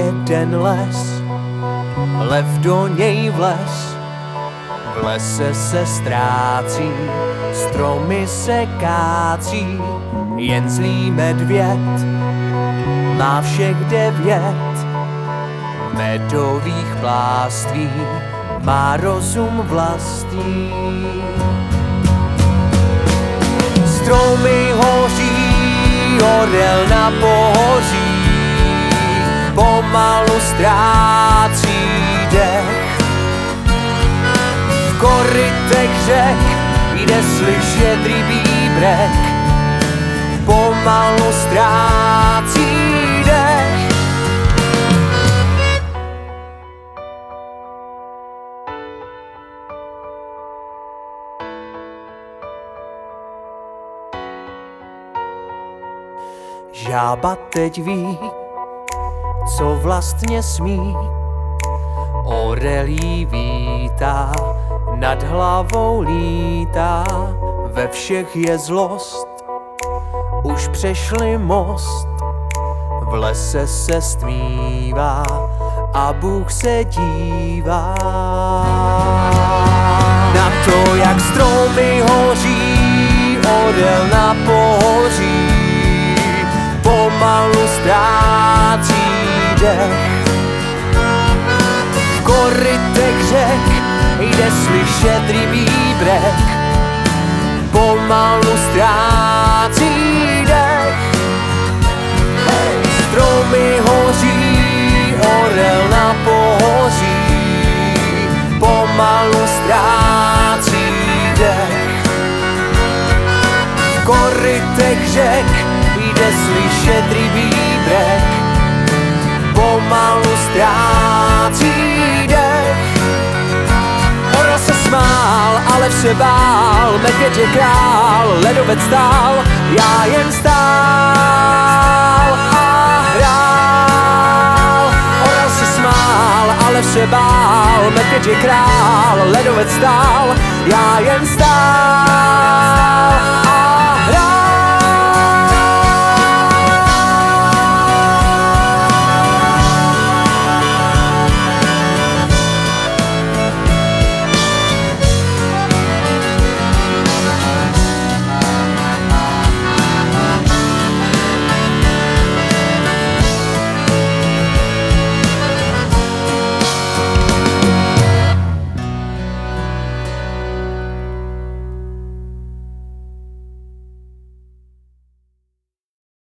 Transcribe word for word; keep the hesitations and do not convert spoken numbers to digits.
jeden les, lev do něj vles. V lese se ztrácí, stromy se kácí, jen zlý medvěd má všech devět medových pláství, má rozum vlastní. Stromy hoří, orel na pohoří, pomalu ztrácí dech. V korytech řek jde slyšet rybí brek, pomalu ztrácí dech. Žába teď ví, co vlastně smí, orel jí vítá, nad hlavou lítá, ve všech je zlost, už přešli most, v lese se stmívá a Bůh se dívá na to, jak stromy hoří, orel na pohoří, pomalu ztrácí dech. V korytech řek jde slyšet rybí brek, pomalu ztrácí dech. Hey! Stromy hoří, orel na pohoří, pomalu ztrácí dech. V korytech řek jde slyšet rybí brek, pomalu ztrácí dech. Orel se smál, ale vše bál, medvěd je král, ledovec stál, já jen stál a hrál. Orel se smál, ale vše bál, medvěd je král, ledovec stál, já jen stál.